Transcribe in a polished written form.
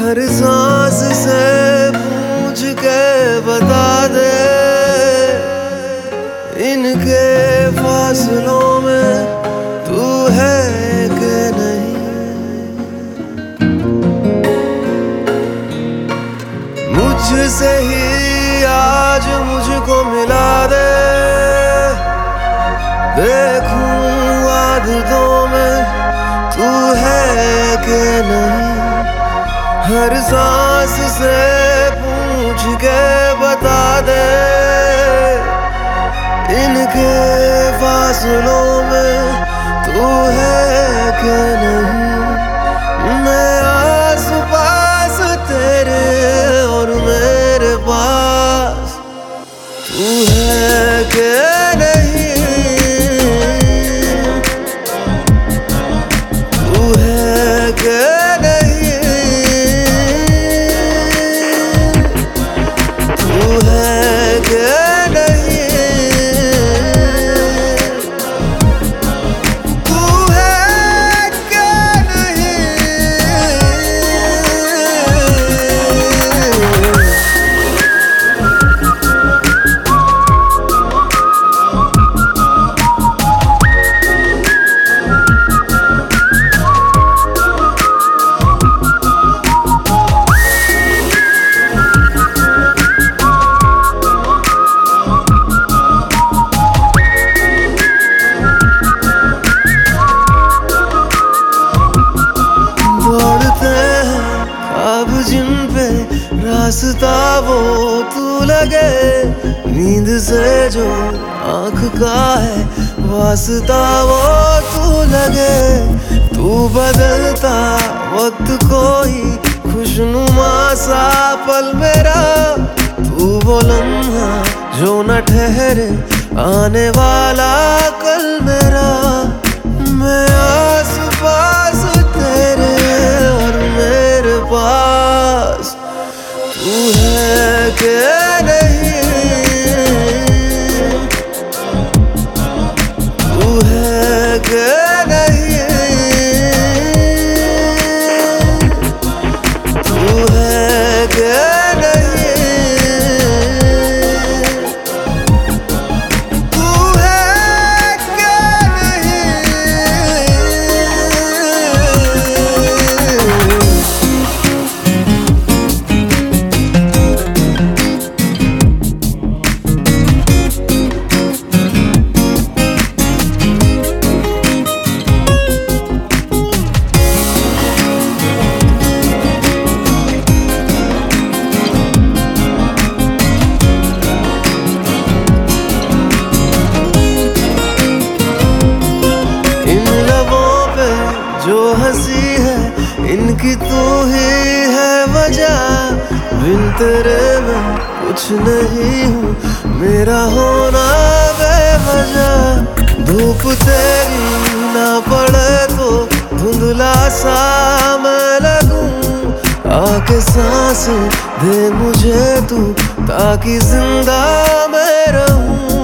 हर सांस से पूछ के बता दे, इनके फासलों में तू है कि नहीं। मुझसे ही आज मुझको मिला दे, देखूं आदतों में तू है कि नहीं। हर सांस से पूछ के बता दे, इनके फासलों में तू है कि नहीं। मैं आस पास तेरे और मेरे पास तू है कि नहीं। तू है कि जिन पे रास्ता वो तू लगे, नींद से जो आँख का है वास्ता वो तू लगे। तू बदलता वक्त कोई खुशनुमा सा पल मेरा, तू वो लम्हा जो न ठहरे आने वाला कल मेरा। मैं आस पास तेरे और मेरे पास तू है कि नहीं। तू है कि नहीं। तू है कि नहीं। तू है कि जो हंसी है इनकी तू ही है वजह। बिन तेरे मैं कुछ नहीं हूँ, मेरा होना बेवजह। धूप तेरी ना पड़े तो धुंधला सा मैं लगूं, आके सांस दे मुझे तू ताकि जिंदा मैं रहूं।